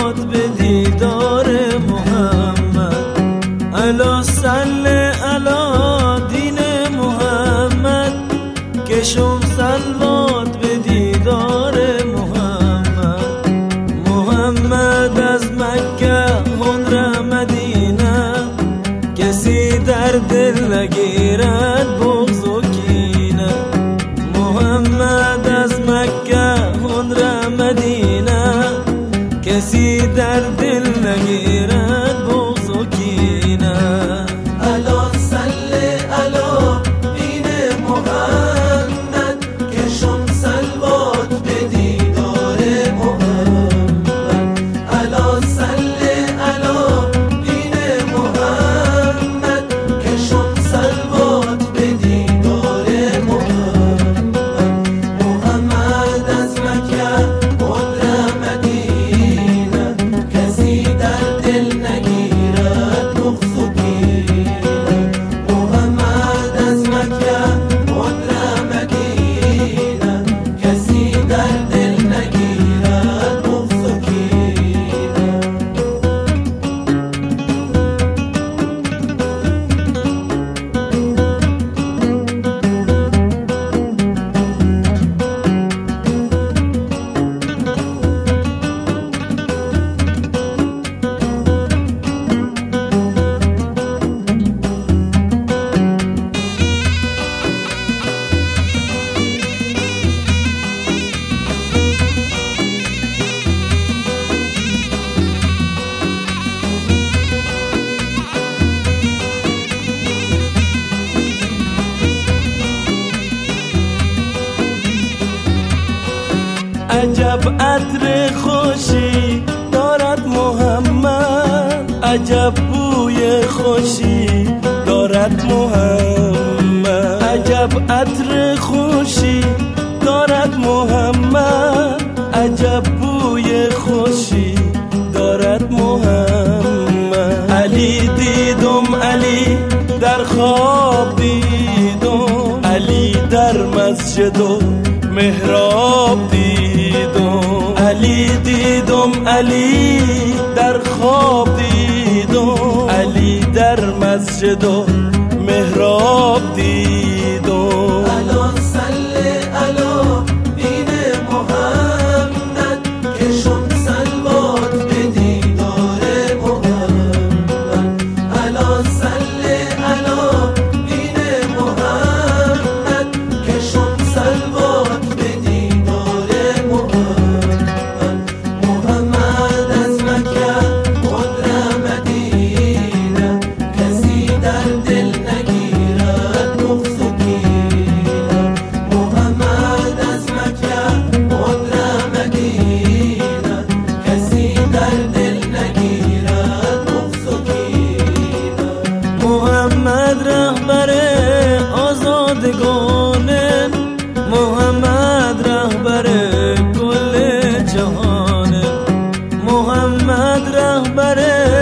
سلوات به دیدار محمد. الا صل علی دین محمد، کشم سلوات به دیدار محمد. محمد از مکه هنر مدینه، کسی در دل نگیرد بغض و کینه. محمد از مکه هنر مدینه، کسی در دل نگیرد بغض و کینه. الا صل علی دین محمد، کشم سلوات به دیدار محمد. الا صل علی دین محمد، کشم سلوات به دیدار محمد. محمد از مکه هنر مدینه، کسی در دل نگیرد بغض و کینه. محمد از مکه هنر مدینه، کسی در دل نگیرد بغض و کینه. عجب عطر خوشی دارد محمد، عجب بوی خوشی دارد محمد. عجب عطر خوشی دارد محمد، عجب بوی خوشی دارد محمد. علی دیدم علی در خواب دیدم، علی در مسجد و محراب دیدم. علی دیدم علی در خواب دیدم، علی در مسجد و محراب دیدم. الا صل علی دین محمد، کشم سلوات به دیدار محمد. الا صل علی دین محمد، کشم سلوات به دیدار محمد. محمد از مکه هنر مدینه، کسی در دل نگیرد بغض و کینه. محمد از مکه هنر مدینه، کسی در دل نگیرد بغض و کینه. محمد رهبر آزادگانه، محمد رهبر کل جهانه. محمد رهبر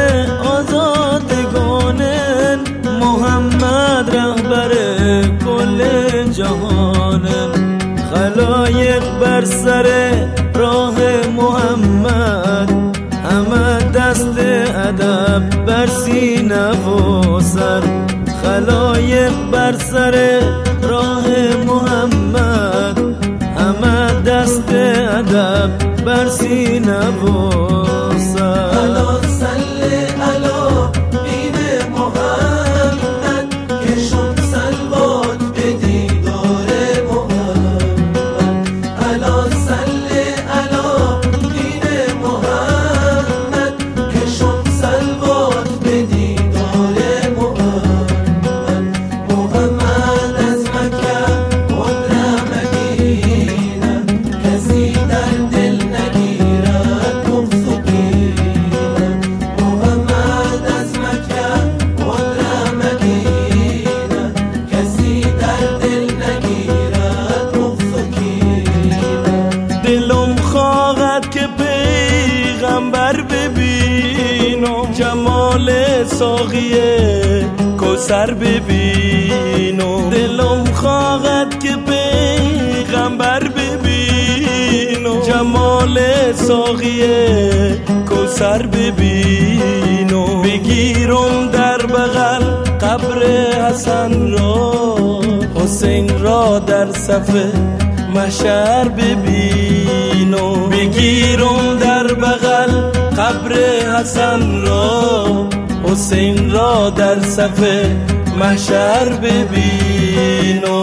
آزادگانه، محمد رهبر کل جهانه. خلایق بر سر راه محمد، همه دست ادب بر سینه و سر. خلایق بر سر راه محمد، همه دست ادب بر سینه و سر. الا صل علی دین محمد، کشم سلوات به دیدار محمد. الا صل علی دین محمد، کشم سلوات به دیدار محمد. محمد از مکه هنر مدینه، کسی در دل نگیرد بغض و کینه. محمد از مکه هنر مدینه، کسی در دل نگیرد بغض و کینه. دلم خواهد که پیغمبر ببینم، جمال ساقی کوثر ببینم. دلم خواهد که پیغمبر ببینم، جمال ساقی کوثر ببین و بگیرم در بغل قبر حسن را، حسین را در صف محشر ببین و بگیرم در بغل قبر حسن را، حسین را در صف محشر ببین.